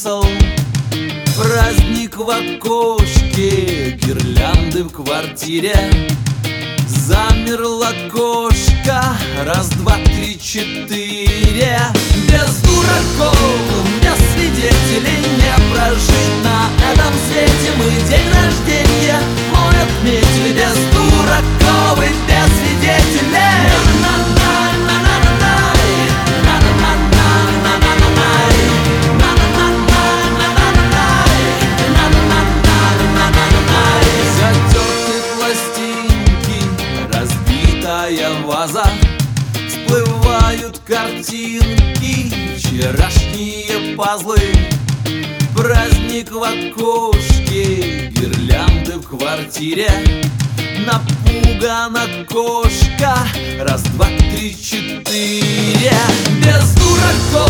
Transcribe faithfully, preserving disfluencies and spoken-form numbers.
смысл. Праздник в окошке, гирлянды в квартире. Замерла кошка, раз, два, три, четыре. Без дураков, без свидетелей не прожить на этом свете. Мы день рождения мой отметили без дураков и без свидетелей. Ваза, всплывают картинки, вчерашние пазлы. Праздник в окошке, гирлянды в квартире. Напугана кошка, раз, два, три, четыре. Без дураков.